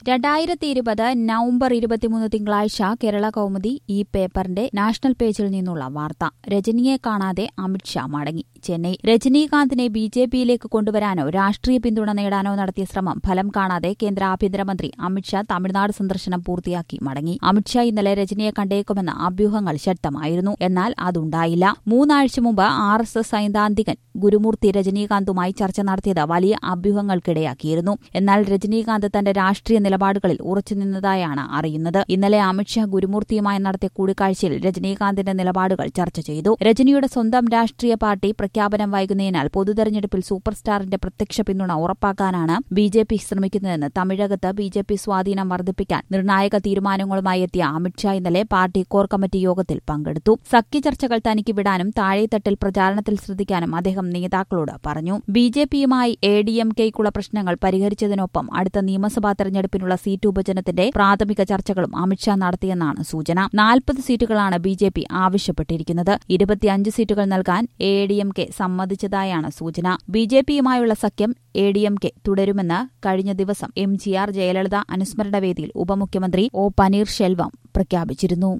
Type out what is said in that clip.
2020 November 23 തിങ്കളാഴ്ച കേരള കൗമുദി ഈ പേപ്പറിന്റെ നാഷണൽ പേജിൽ നിന്നുള്ള വാർത്ത. രജനിയെ കാണാതെ അമിത്ഷാ മടങ്ങി. ചെന്നൈ. രജനീകാന്തിനെ ബിജെപിയിലേക്ക് കൊണ്ടുവരാനോ രാഷ്ട്രീയ പിന്തുണ നേടാനോ നടത്തിയ ശ്രമം ഫലം കാണാതെ കേന്ദ്ര ആഭ്യന്തരമന്ത്രി അമിത്ഷാ തമിഴ്നാട് സന്ദർശനം പൂർത്തിയാക്കി മടങ്ങി. അമിത്ഷാ ഇന്നലെ രജനിയെ കണ്ടേക്കുമെന്ന അഭ്യൂഹങ്ങൾ ശക്തമായിരുന്നു. എന്നാൽ അതുണ്ടായില്ല. 3 ആഴ്ച മുമ്പ് RSS സൈദ്ധാന്തികൻ ഗുരുമൂർത്തി രജനീകാന്തുമായി ചർച്ച നടത്തിയത് വലിയ അഭ്യൂഹങ്ങൾക്കിടയാക്കിയിരുന്നു. എന്നാൽ രജനീകാന്ത് തന്റെ രാഷ്ട്രീയ നിലപാടുകളിൽ ഉറച്ചുനിന്നതായാണ് അറിയുന്നത്. ഇന്നലെ അമിത്ഷാ ഗുരുമൂർത്തിയുമായി നടത്തിയ കൂടിക്കാഴ്ചയിൽ രജനീകാന്തിന്റെ നിലപാടുകൾ ചർച്ച ചെയ്തു. രജനിയുടെ സ്വന്തം രാഷ്ട്രീയ പാർട്ടി പ്രഖ്യാപനം വൈകുന്നതിനാൽ പൊതുതെരഞ്ഞെടുപ്പിൽ സൂപ്പർ സ്റ്റാറിന്റെ പ്രത്യക്ഷ പിന്തുണ ഉറപ്പാക്കാനാണ് ബിജെപി ശ്രമിക്കുന്നതെന്ന് തമിഴകത്ത് ബിജെപി സ്വാധീനം വർദ്ധിപ്പിക്കാൻ നിർണായക തീരുമാനങ്ങളുമായി എത്തിയ അമിത്ഷാ ഇന്നലെ പാർട്ടി കോർ കമ്മിറ്റി യോഗത്തിൽ പങ്കെടുത്തു. സഖ്യചർച്ചകൾ തനിക്ക് വിടാനും താഴെത്തട്ടിൽ പ്രചാരണത്തിൽ ശ്രദ്ധിക്കാനും അദ്ദേഹം നേതാക്കളോട് പറഞ്ഞു. ബിജെപിയുമായി ADMKയ്ക്കുള്ള പ്രശ്നങ്ങൾ പരിഹരിച്ചതിനൊപ്പം അടുത്ത നിയമസഭാ തെരഞ്ഞെടുപ്പിനുള്ള സീറ്റ് വിഭജനത്തിന്റെ പ്രാഥമിക ചർച്ചകളും അമിത്ഷാ നടത്തിയെന്നാണ് സൂചന. 40 സീറ്റുകളാണ് ബിജെപി ആവശ്യപ്പെട്ടിരിക്കുന്നത്. 25 സീറ്റുകൾ നൽകാൻ ADMK സമ്മതിച്ചതായാണ് സൂചന. ബിജെപിയുമായുള്ള സഖ്യം ADMK തുടരുമെന്ന് കഴിഞ്ഞ ദിവസം MGR ജയലളിത അനുസ്മരണ വേദിയിൽ ഉപമുഖ്യമന്ത്രി O. പനീർശെൽവം പ്രഖ്യാപിച്ചിരുന്നു.